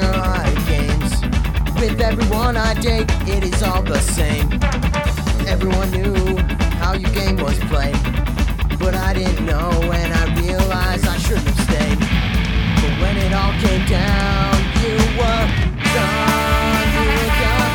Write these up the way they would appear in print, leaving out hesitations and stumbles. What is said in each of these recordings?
like games. With everyone I date, it is all the same. Everyone knew how your game was played, but I didn't know, and I realized I shouldn't have stayed. But when it all came down, you were gone, you were gone.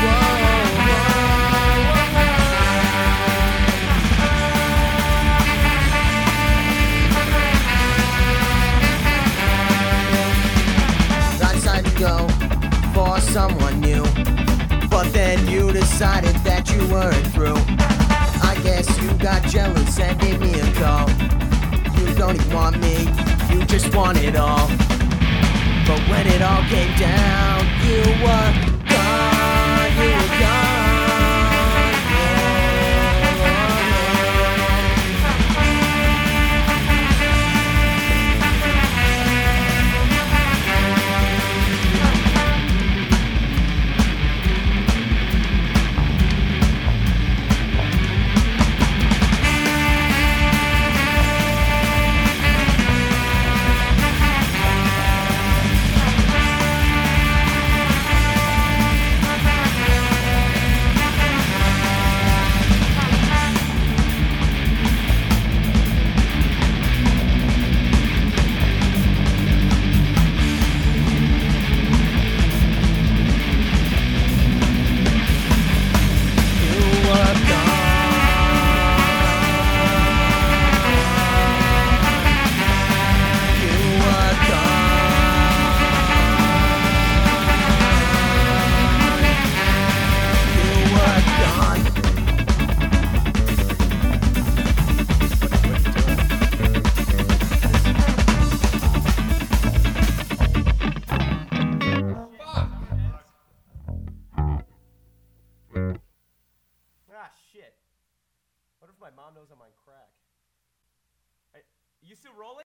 I decided to go for someone new, but then you decided that you weren't through. I guess you got jealous and gave me a call. You don't even want me, you just want it all. But when it all came down, you were gone, you were gone. Ah, shit. What if my mom knows I'm on crack? You still rolling?